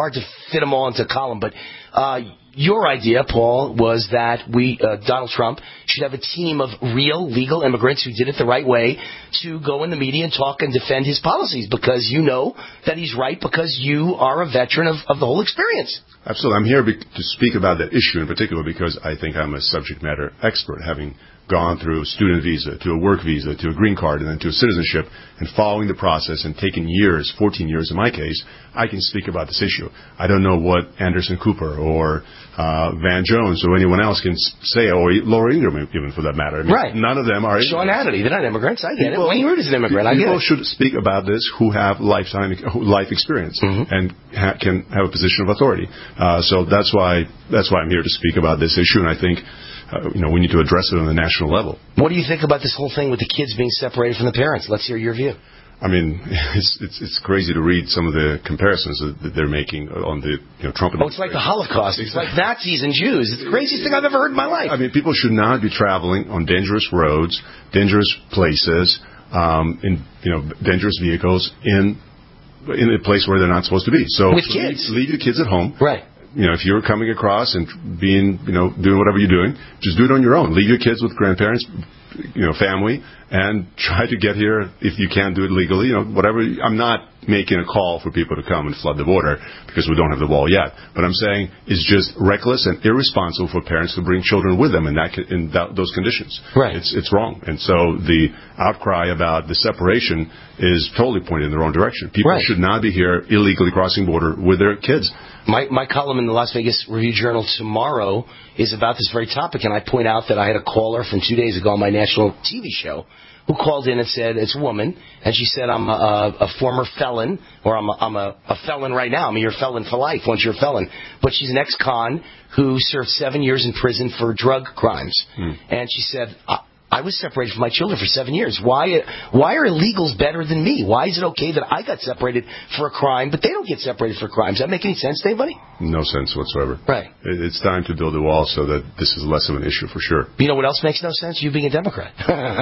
fit them all into a column. But uh, your idea, Paul, was that we, uh, Donald Trump, should have a team of real legal immigrants who did it the right way to go in the media and talk and defend his policies, because you know that he's right, because you are a veteran of, of the whole experience. Absolutely. I'm here be- to speak about that issue in particular because I think I'm a subject matter expert, having gone through a student visa, to a work visa, to a green card, and then to a citizenship, and following the process and taking years, fourteen years in my case, I can speak about this issue. I don't know what Anderson Cooper or uh, Van Jones or anyone else can say, or Laura Ingraham even for that matter. I mean, right. None of them are Sean Hannity, they're not immigrants. I get people, it. Wayne Root is an immigrant. I get people it. should speak about this who have lifetime life experience mm-hmm. and ha- can have a position of authority. Uh, so that's why that's why I'm here to speak about this issue, and I think Uh, you know, we need to address it on the national level. What do you think about this whole thing with the kids being separated from the parents? Let's hear your view. I mean, it's it's, it's crazy to read some of the comparisons that, that they're making on the you know Trump. Oh, it's like the Holocaust. It's like Nazis and Jews. It's the craziest thing I've ever heard in my life. I mean, people should not be traveling on dangerous roads, dangerous places, um, in you know dangerous vehicles in in a place where they're not supposed to be. So with kids, leave, leave your kids at home. Right. You know, if you're coming across and being, you know, doing whatever you're doing, just do it on your own. Leave your kids with grandparents, you know, family, and try to get here if you can't do it legally. You know, whatever. I'm not making a call for people to come and flood the border because we don't have the wall yet. But I'm saying it's just reckless and irresponsible for parents to bring children with them in that in that, those conditions. Right. It's it's wrong. And so the outcry about the separation is totally pointed in the wrong direction. People right. should not be here illegally crossing border with their kids. My my column in the Las Vegas Review-Journal tomorrow is about this very topic, and I point out that I had a caller from two days ago on my national T V show who called in and said, it's a woman, and she said, I'm a, a former felon, or I'm, a, I'm a, a felon right now. I mean, you're a felon for life once you're a felon. But she's an ex-con who served seven years in prison for drug crimes. Hmm. And she said, I, I was separated from my children for seven years. Why Why are illegals better than me? Why is it okay that I got separated for a crime, but they don't get separated for crimes? Does that make any sense to anybody? No sense whatsoever. Right. It's time to build a wall so that this is less of an issue for sure. You know what else makes no sense? You being a Democrat.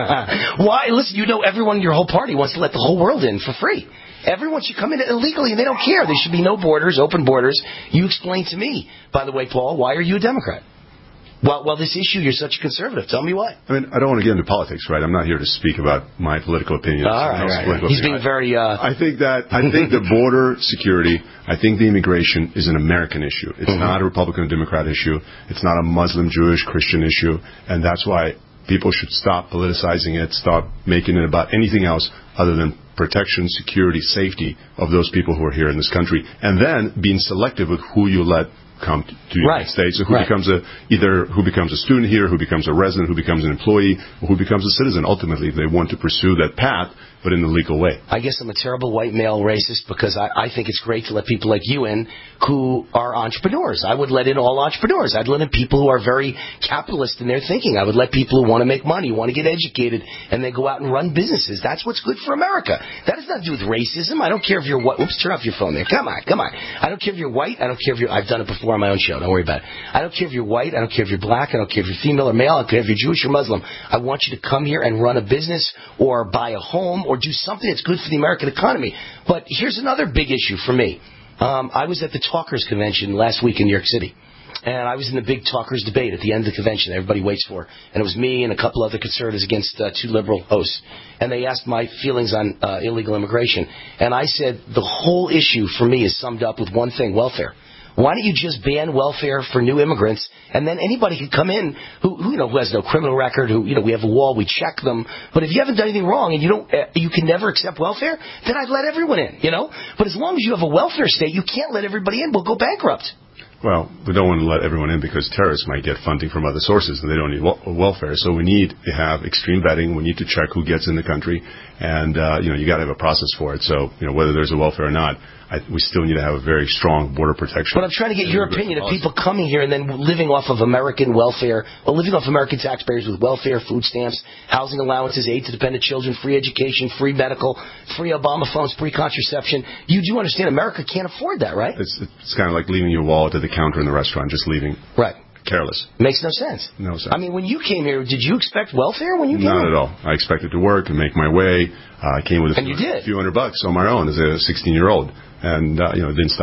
Why? Listen, you know everyone in your whole party wants to let the whole world in for free. Everyone should come in illegally, and they don't care. There should be no borders, open borders. You explain to me, by the way, Paul, why are you a Democrat? Well, well, this issue, you're such a conservative. Tell me why. I mean, I don't want to get into politics, right? I'm not here to speak about my political opinions. All right, right, right. He's being very... Uh... I think that, I think the border security, I think the immigration is an American issue. It's mm-hmm. not a Republican or Democrat issue. It's not a Muslim, Jewish, Christian issue. And that's why people should stop politicizing it, stop making it about anything else other than protection, security, safety of those people who are here in this country. And then being selective with who you let come to the right. United States, or who right. becomes a either who becomes a student here, who becomes a resident, who becomes an employee, or who becomes a citizen. Ultimately, if they want to pursue that path, but in the legal way. I guess I'm a terrible white male racist because I, I think it's great to let people like you in who are entrepreneurs. I would let in all entrepreneurs. I'd let in people who are very capitalist in their thinking. I would let people who want to make money, want to get educated, and then go out and run businesses. That's what's good for America. That has nothing to do with racism. I don't care if you're white. Oops, turn off your phone there. Come on, come on. I don't care if you're white. I don't care if you're... I've done it before on my own show. Don't worry about it. I don't care if you're white. I don't care if you're black. I don't care if you're female or male. I don't care if you're Jewish or Muslim. I want you to come here and run a business or buy a home or do something that's good for the American economy. But here's another big issue for me. Um, I was at the Talkers Convention last week in New York City. And I was in the big Talkers debate at the end of the convention everybody waits for. And it was me and a couple other conservatives against uh, two liberal hosts. And they asked my feelings on uh, illegal immigration. And I said the whole issue for me is summed up with one thing, welfare. Why don't you just ban welfare for new immigrants, and then anybody can come in who, who you know who has no criminal record, who you know we have a wall, we check them. But if you haven't done anything wrong and you don't, uh, you can never accept welfare, then I'd let everyone in, you know. But as long as you have a welfare state, you can't let everybody in. We'll go bankrupt. Well, we don't want to let everyone in because terrorists might get funding from other sources and they don't need welfare. So we need to have extreme vetting. We need to check who gets in the country, and uh, you know you got to have a process for it. So you know whether there's a welfare or not, I, we still need to have a very strong border protection. But I'm trying to get your opinion of people coming here and then living off of American welfare, or living off American taxpayers with welfare, food stamps, housing allowances, aid to dependent children, free education, free medical, free Obama phones, free contraception. You do understand America can't afford that, right? It's, it's kind of like leaving your wallet at the counter in the restaurant, just leaving. Right. Careless. Makes no sense. No sense. I mean, when you came here, did you expect welfare when you came Not here? at all. I expected to work and make my way. Uh, I came with a and few, you did. few hundred bucks on my own as a sixteen-year-old, and uh, you know, it didn't stop me.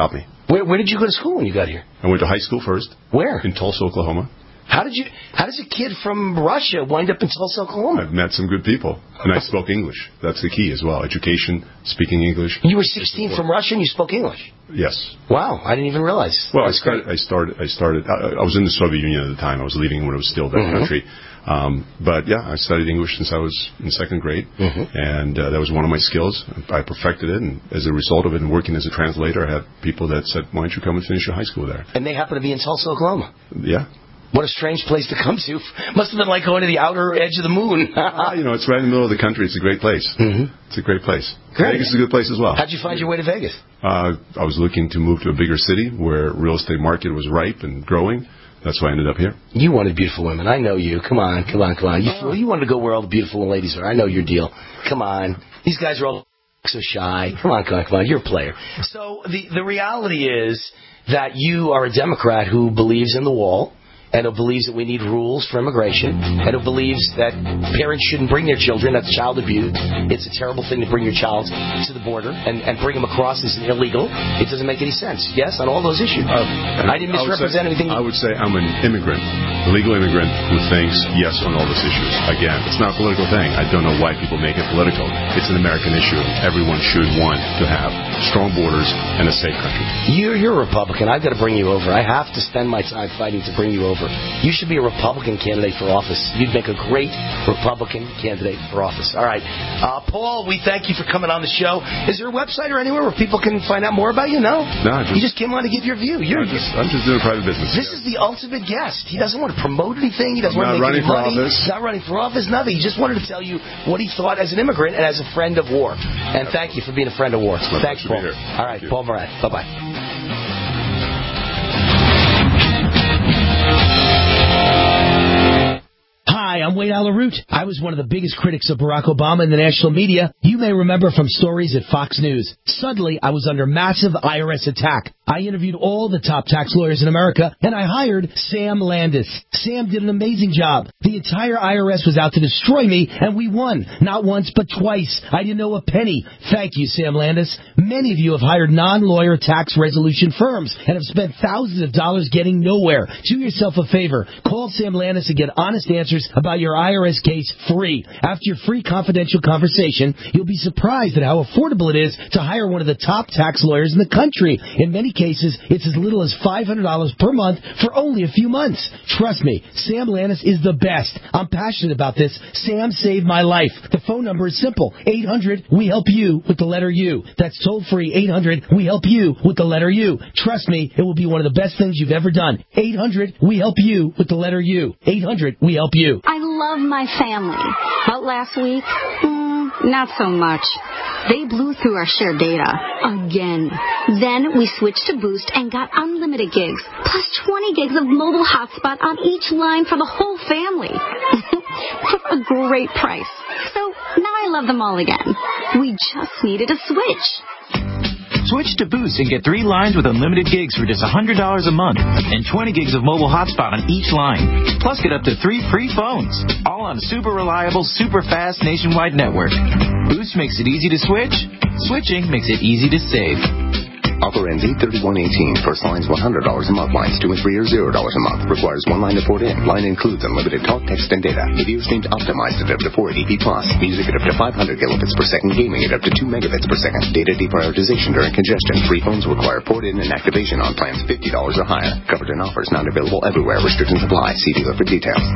Where, where did you go to school when you got here? I went to high school first. Where? In Tulsa, Oklahoma. How did you? How does a kid from Russia wind up in Tulsa, Oklahoma? I've met some good people, and I spoke English. That's the key as well. Education, speaking English. You were sixteen from Russia, and you spoke English. Yes. Wow, I didn't even realize. Well, I started, I started. I started. I, I was in the Soviet Union at the time. I was leaving when it was still that mm-hmm. country. Um, but yeah, I studied English since I was in second grade, mm-hmm. and uh, that was one of my skills. I perfected it, and as a result of it, and working as a translator, I had people that said, "Why don't you come and finish your high school there?" And they happen to be in Tulsa, Oklahoma. Yeah. What a strange place to come to. Must have been like going to the outer edge of the moon. uh, you know, it's right in the middle of the country. It's a great place. Mm-hmm. It's a great place. Great. Vegas is a good place as well. How'd you find your way to Vegas? Uh, I was looking to move to a bigger city where real estate market was ripe and growing. That's why I ended up here. You wanted beautiful women. I know you. Come on, come on, come on. You, oh. you wanted to go where all the beautiful ladies are. I know your deal. Come on. These guys are all so shy. Come on, come on, come on. You're a player. So the, the reality is that you are a Democrat who believes in the wall, and who believes that we need rules for immigration, and who believes that parents shouldn't bring their children. That's child abuse. It's a terrible thing to bring your child to the border and, and bring them across as illegal. It doesn't make any sense. Yes, on all those issues. Uh, I didn't misrepresent I say, anything. I would say I'm an immigrant, a legal immigrant who thinks yes on all those issues. Again, it's not a political thing. I don't know why people make it political. It's an American issue. Everyone should want to have strong borders and a safe country. You're, you're a Republican. I've got to bring you over. I have to spend my time fighting to bring you over. You should be a Republican candidate for office. You'd make a great Republican candidate for office. All right. Uh, Paul, we thank you for coming on the show. Is there a website or anywhere where people can find out more about you? No? No, just, you just came on to give your view. You're I'm, just, I'm just doing private business. This yeah. is the ultimate guest. He doesn't want to promote anything. He doesn't I'm want to make any money. Office. He's not running for office, nothing. He just wanted to tell you what he thought as an immigrant and as a friend of war. And thank you for being a friend of war. Thanks, Paul. All right, Paul Moran. Bye-bye. Hi, I'm Wayne Allyn Root. I was one of the biggest critics of Barack Obama in the national media. You may remember from stories at Fox News. Suddenly, I was under massive I R S attack. I interviewed all the top tax lawyers in America, and I hired Sam Landis. Sam did an amazing job. The entire I R S was out to destroy me, and we won. Not once, but twice. I didn't owe a penny. Thank you, Sam Landis. Many of you have hired non-lawyer tax resolution firms and have spent thousands of dollars getting nowhere. Do yourself a favor. Call Sam Landis and get honest answers about your I R S case free. After your free confidential conversation, you'll be surprised at how affordable it is to hire one of the top tax lawyers in the country. In many cases, it's as little as five hundred dollars per month for only a few months. Trust me, Sam Landis is the best. I'm passionate about this. Sam saved my life. The phone number is simple. eight hundred we help you with the letter U. That's toll free. eight hundred we help you with the letter U. Trust me, it will be one of the best things you've ever done. eight hundred we help you with the letter U. eight hundred we help you. I love my family, but last week, mm, not so much. They blew through our shared data again. Then we switched to Boost and got unlimited gigs, plus twenty gigs of mobile hotspot on each line for the whole family. For a great price. So now I love them all again. We just needed a switch. Switch to Boost and get three lines with unlimited gigs for just one hundred dollars a month and twenty gigs of mobile hotspot on each line. Plus, get up to three free phones, all on a super reliable, super fast nationwide network. Boost makes it easy to switch. Switching makes it easy to save. Offer ends eight thirty-one eighteen. First line's one hundred dollars a month. Lines two and three are zero dollars a month. Requires one line to port in. Line includes unlimited talk, text, and data. Video streams optimized at up to four eighty p plus. Music at up to five hundred kilobits per second. Gaming at up to two megabits per second. Data deprioritization during congestion. Free phones require port in and activation on plans fifty dollars or higher. Covered in offers not available everywhere. Restrictions apply. See dealer for details.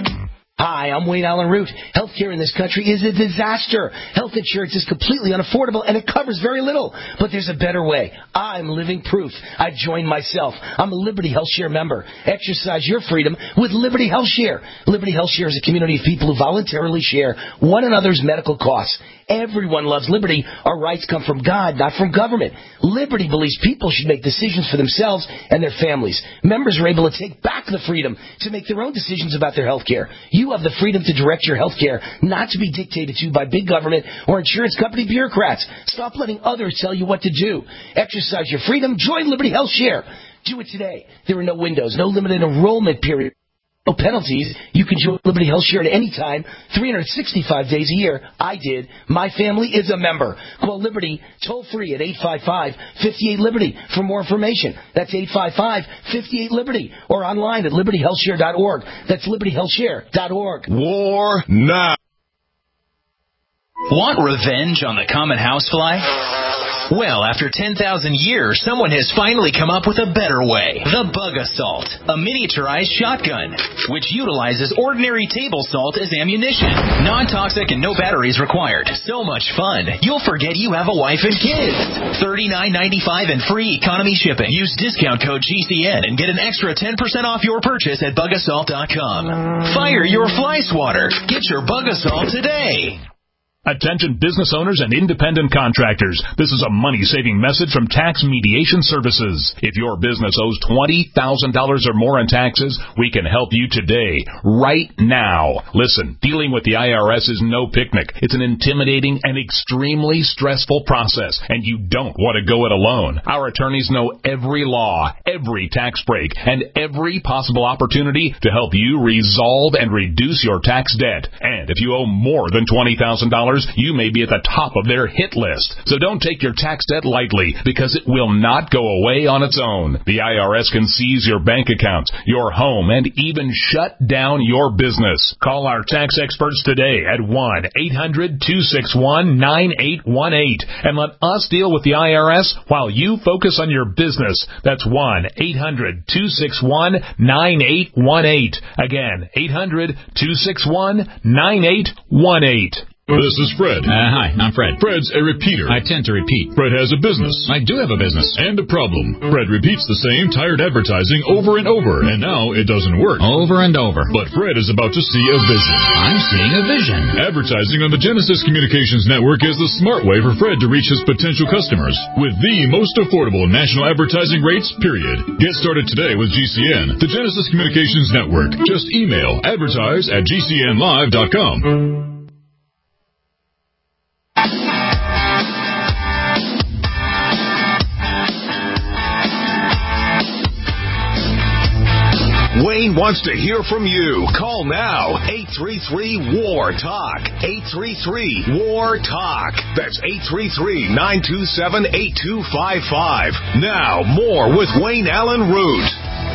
Hi, I'm Wayne Allyn Root. Healthcare in this country is a disaster. Health insurance is completely unaffordable, and it covers very little. But there's a better way. I'm living proof. I joined myself. I'm a Liberty Health Share member. Exercise your freedom with Liberty Health Share. Liberty Health Share is a community of people who voluntarily share one another's medical costs. Everyone loves liberty. Our rights come from God, not from government. Liberty believes people should make decisions for themselves and their families. Members are able to take back the freedom to make their own decisions about their health care. You have the freedom to direct your health care, not to be dictated to by big government or insurance company bureaucrats. Stop letting others tell you what to do. Exercise your freedom. Join Liberty Health Share. Do it today. There are no windows, no limited enrollment period. No penalties. You can join Liberty Health Share at any time, three hundred sixty-five days a year. I did. My family is a member. Call Liberty toll free at eight five five, five eight, Liberty for more information. That's eight five five, five eight, Liberty or online at liberty health share dot org. That's liberty health share dot org. War now. Want revenge on the common housefly? Well, after ten thousand years, someone has finally come up with a better way. The Bug Assault, a miniaturized shotgun, which utilizes ordinary table salt as ammunition. Non-toxic and no batteries required. So much fun, you'll forget you have a wife and kids. thirty-nine ninety-five and free economy shipping. Use discount code G C N and get an extra ten percent off your purchase at bug assault dot com. Fire your fly swatter. Get your Bug Assault today. Attention business owners and independent contractors. This is a money-saving message from Tax Mediation Services. If your business owes twenty thousand dollars or more in taxes, we can help you today, right now. Listen, dealing with the I R S is no picnic. It's an intimidating and extremely stressful process, and you don't want to go it alone. Our attorneys know every law, every tax break, and every possible opportunity to help you resolve and reduce your tax debt. And if you owe more than twenty thousand dollars, you may be at the top of their hit list. So don't take your tax debt lightly, because it will not go away on its own. The I R S can seize your bank accounts, your home, and even shut down your business. Call our tax experts today at one eight hundred, two six one, nine eight one eight and let us deal with the I R S while you focus on your business. That's one eight hundred, two six one, nine eight one eight. Again, eight hundred, two six one, nine eight one eight. This is Fred. Uh, hi, I'm Fred. Fred's a repeater. I tend to repeat. Fred has a business. I do have a business. And a problem. Fred repeats the same tired advertising over and over, and now it doesn't work. Over and over. But Fred is about to see a vision. I'm seeing a vision. Advertising on the Genesis Communications Network is the smart way for Fred to reach his potential customers with the most affordable national advertising rates, period. Get started today with G C N, the Genesis Communications Network. Just email advertise at g c n live dot com. Wayne wants to hear from you. Call now. eight three three, W A R, TALK. eight three three, W A R, TALK. That's eight three three, nine two seven, eight two five five. Now, more with Wayne Allen Root.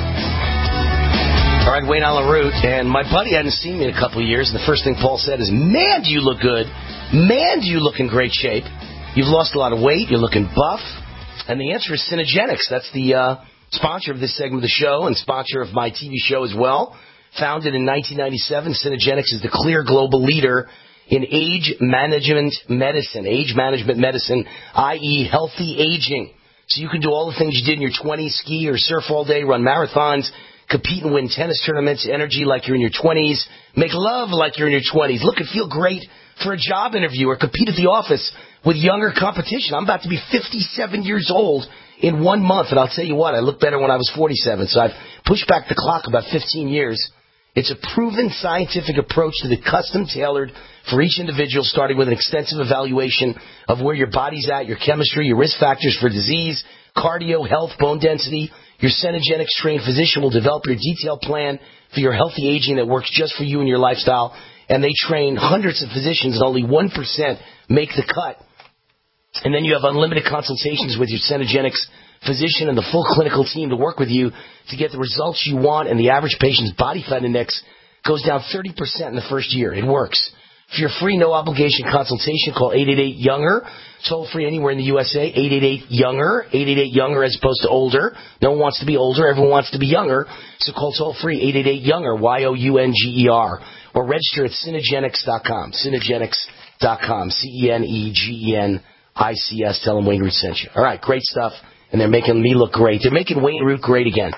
All right, Wayne Allen Root. And my buddy hadn't seen me in a couple of years. And the first thing Paul said is, man, do you look good. Man, do you look in great shape. You've lost a lot of weight. You're looking buff. And the answer is Synergenics. That's the uh, sponsor of this segment of the show and sponsor of my T V show as well. Founded in nineteen ninety-seven, Synergenics is the clear global leader in age management medicine, age management medicine, that is healthy aging. So you can do all the things you did in your twenties, ski or surf all day, run marathons, compete and win tennis tournaments, energy like you're in your twenties, make love like you're in your twenties, look and feel great for a job interview or compete at the office with younger competition. I'm about to be fifty-seven years old in one month, and I'll tell you what, I look better when I was forty-seven, so I've pushed back the clock about fifteen years. It's a proven scientific approach to the custom-tailored for each individual, starting with an extensive evaluation of where your body's at, your chemistry, your risk factors for disease, cardio, health, bone density. Your Synergenics-trained physician will develop your detailed plan for your healthy aging that works just for you and your lifestyle, and they train hundreds of physicians, and only one percent make the cut. And then you have unlimited consultations with your Synergenics physician and the full clinical team to work with you to get the results you want, and the average patient's body fat index goes down thirty percent in the first year. It works. For your free, no-obligation consultation, call eight eight eight, younger. Toll-free anywhere in the U S A, eight eight eight, younger. eight eight eight, younger as opposed to older. No one wants to be older. Everyone wants to be younger. So call toll-free, eight eight eight, younger, Y O U N G E R. Or register at Synergenics dot com, Synergenics dot com, C E N E G E N I C S. Tell them Wayne Root sent you. All right, great stuff. And they're making me look great. They're making Wayne Root great again,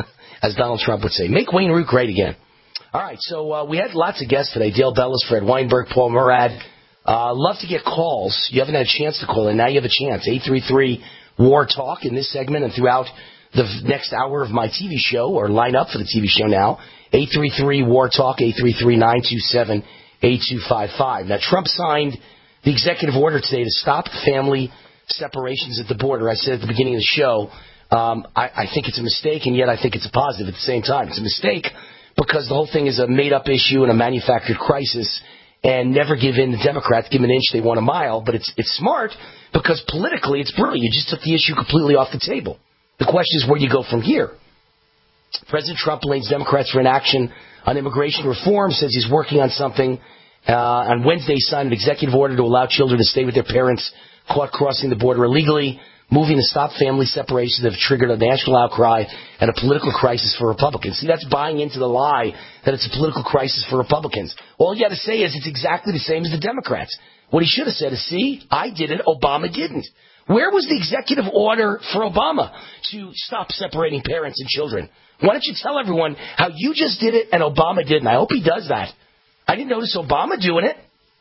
as Donald Trump would say. Make Wayne Root great again. All right, so uh, we had lots of guests today. Dale Bellis, Fred Weinberg, Paul Murad. Uh, love to get calls. You haven't had a chance to call in. Now you have a chance. eight three three, W A R, TALK in this segment and throughout the next hour of my T V show, or line up for the T V show now. eight three three, W A R, TALK, eight three three, nine two seven, eight two five five. Now, Trump signed the executive order today to stop family separations at the border. I said at the beginning of the show, um, I, I think it's a mistake, and yet I think it's a positive at the same time. It's a mistake because the whole thing is a made-up issue and a manufactured crisis, and never give in. The Democrats give them an inch, they want a mile. But it's it's smart because politically it's brilliant. You just took the issue completely off the table. The question is where do you go from here? President Trump blames Democrats for inaction on immigration reform, says he's working on something. Uh, on Wednesday, he signed an executive order to allow children to stay with their parents caught crossing the border illegally, moving to stop family separations that have triggered a national outcry and a political crisis for Republicans. See, that's buying into the lie that it's a political crisis for Republicans. All you got to say is it's exactly the same as the Democrats. What he should have said is, see, I did it, Obama didn't. Where was the executive order for Obama to stop separating parents and children? Why don't you tell everyone how you just did it and Obama didn't? I hope he does that. I didn't notice Obama doing it.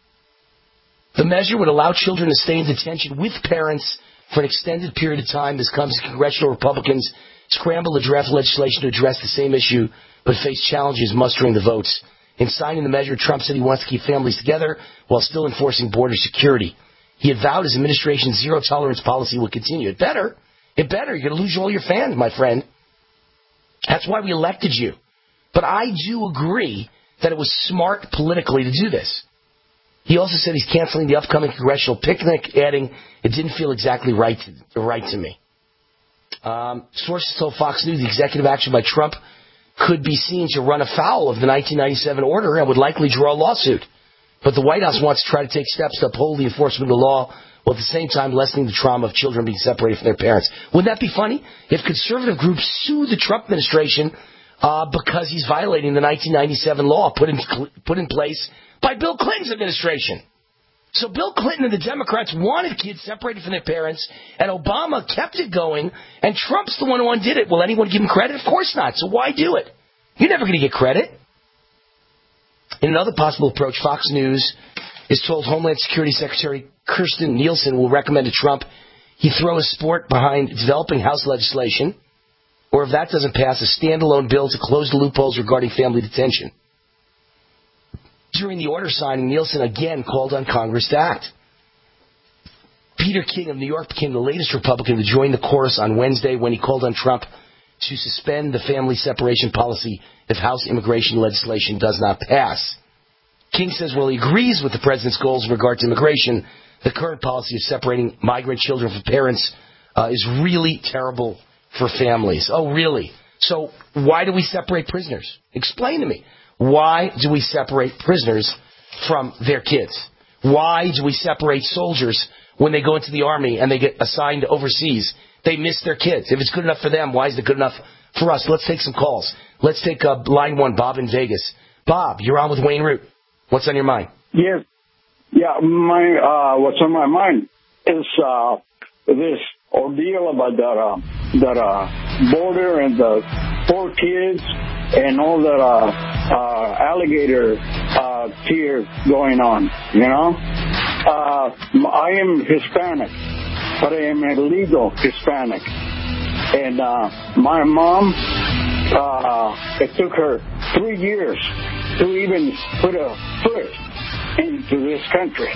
The measure would allow children to stay in detention with parents for an extended period of time as comes congressional Republicans scramble to draft legislation to address the same issue but face challenges mustering the votes. In signing the measure, Trump said he wants to keep families together while still enforcing border security. He had vowed his administration's zero-tolerance policy will continue. It better. It better. You're going to lose all your fans, my friend. That's why we elected you. But I do agree that it was smart politically to do this. He also said he's canceling the upcoming congressional picnic, adding, it didn't feel exactly right to, right to me. Um, sources told Fox News the executive action by Trump could be seen to run afoul of the nineteen ninety-seven order and would likely draw a lawsuit. But the White House wants to try to take steps to uphold the enforcement of the law while at the same time lessening the trauma of children being separated from their parents. Wouldn't that be funny? If conservative groups sue the Trump administration uh, because he's violating the nineteen ninety-seven law put in, put in place by Bill Clinton's administration. So Bill Clinton and the Democrats wanted kids separated from their parents, and Obama kept it going, and Trump's the one who undid it. Will anyone give him credit? Of course not. So why do it? You're never going to get credit. In another possible approach, Fox News is told Homeland Security Secretary Kirstjen Nielsen will recommend to Trump he throw his support behind developing House legislation, or if that doesn't pass, a standalone bill to close the loopholes regarding family detention. During the order signing, Nielsen again called on Congress to act. Peter King of New York became the latest Republican to join the chorus on Wednesday when he called on Trump to suspend the family separation policy if House immigration legislation does not pass. King says while he agrees with the president's goals in regard to immigration, the current policy of separating migrant children from parents uh, is really terrible for families. Oh, really? So why do we separate prisoners? Explain to me. Why do we separate prisoners from their kids? Why do we separate soldiers when they go into the army and they get assigned overseas? They miss their kids. If it's good enough for them, why is it good enough for us? Let's take some calls. Let's take uh, line one, Bob in Vegas. Bob, you're on with Wayne Root. What's on your mind? Yes. Yeah, my uh, what's on my mind is uh, this ordeal about that, uh, that uh, border and the poor kids and all that uh, uh, alligator uh, tear going on, you know? Uh, I am Hispanic, but I am a legal Hispanic. And uh, my mom, uh, it took her three years to even put a foot into this country.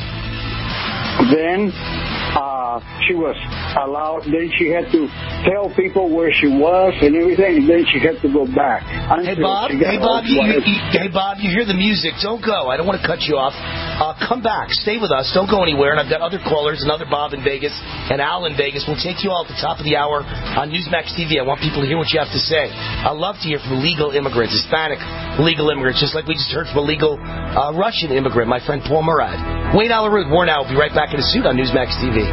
Then uh, she was allowed, then she had to tell people where she was and everything, and then she had to go back. Hey, Bob, hey, Bob, you, you, you, hey, Bob, you hear the music. Don't go. I don't want to cut you off. Uh, come back. Stay with us. Don't go anywhere. And I've got other callers, another Bob in Vegas and Al in Vegas. We'll take you all at the top of the hour on Newsmax T V. I want people to hear what you have to say. I love to hear from legal immigrants, Hispanic legal immigrants, just like we just heard from a legal uh, Russian immigrant, my friend Paul Murad. Wayne Allyn-Root, more now. We'll be right back in a suit on Newsmax T V.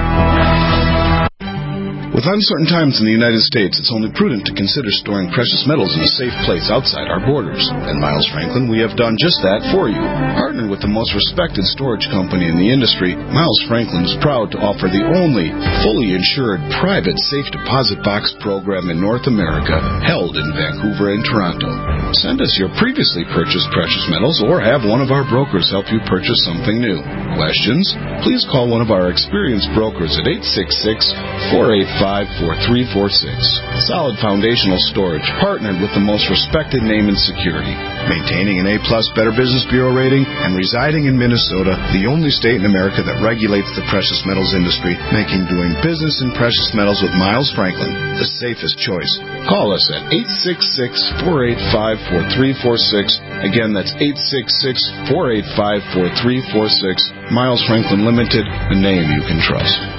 With uncertain times in the United States, it's only prudent to consider storing precious metals in a safe place outside our borders. At Miles Franklin, we have done just that for you. Partnered with the most respected storage company in the industry, Miles Franklin is proud to offer the only fully insured private safe deposit box program in North America, held in Vancouver and Toronto. Send us your previously purchased precious metals or have one of our brokers help you purchase something new. Questions? Please call one of our experienced brokers at eight six six, four eight five, four three four six. Solid foundational storage, partnered with the most respected name in security. maintaining an A-plus Better Business Bureau rating, and residing in Minnesota, the only state in America that regulates the precious metals industry, making doing business in precious metals with Miles Franklin the safest choice. Call us at eight six six, four eight five, four three four six. Again, that's eight six six, four eight five, four three four six. Miles Franklin Limited, a name you can trust.